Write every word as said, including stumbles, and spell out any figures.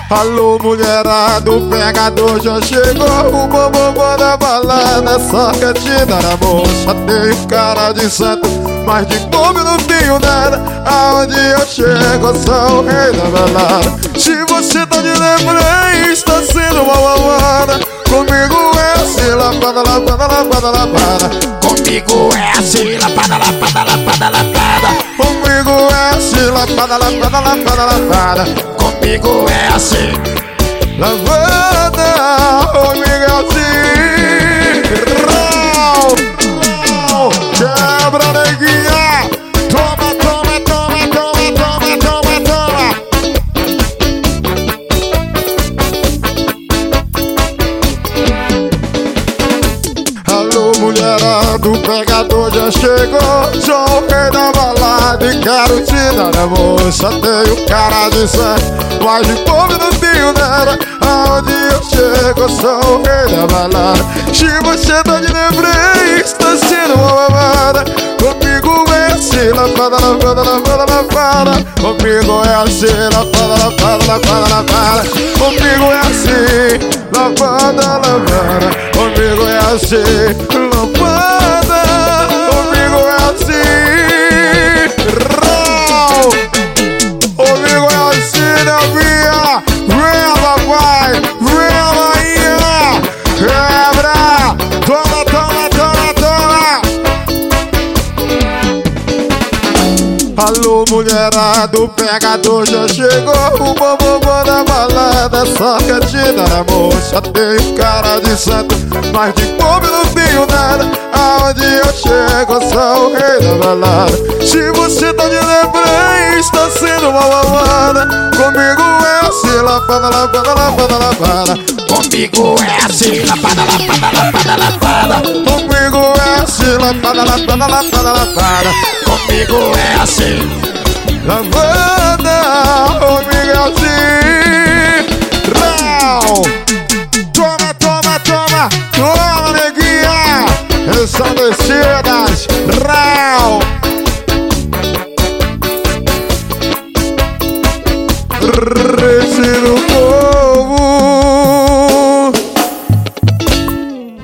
Alô, mulherada, o pegador já chegou. O bombom da balada, essa cantina na moça. Tenho cara de santo, mas de pobre não tenho nada. Aonde eu chego, eu sou o rei da balada. Se você tá de lembrança, está sendo uma mamada. Comigo é assim, lapada, lapada, lapada, lapada. Comigo é assim, lapada, lapada, lapada, lapada. Comigo é assim, lapada, lapada, lapada, lapada. Comigo é assim, lavada. Comigo é assim. Rau, rau. Quebra, neguinha. Toma, toma, toma, toma, toma, toma, toma. Alô, mulherada, o pegador já chegou. Sou o rei da balada e quero te dar a moça. Tenho cara de santo, mas de pobre não tenho nada. Aonde eu chego, eu sou o rei da balada. Se você tá de lembrança, está sendo uma mamada. Comigo é assim, lapada, lapada, lapada, lapada. Comigo é assim, lapada, lapada, lapada, lapada. Comigo é assim, lapada, lapada. Comigo é assim, lapada. Comigo é assim, rau. Comigo é assim, novinha. Vem, papai, vem, rainha. Quebra, toma, toma, toma, toma. Alô, mulherada, o pegador já chegou. O bombom da balada, só cantina na moça. Tenho cara de santo, mas de pobre não tenho nada. Aonde eu chego, eu sou o rei da balada. Se você tá de lembrança, está sendo uma mamada. Comigo é assim, lapada, lapada, lapada, lapada. comigo é assim, lapada, lapada, lapada, lapada. Comigo é assim, lapada, lapada, lapada, lapada. Comigo é assim, lavada. Comigo é assim, rau.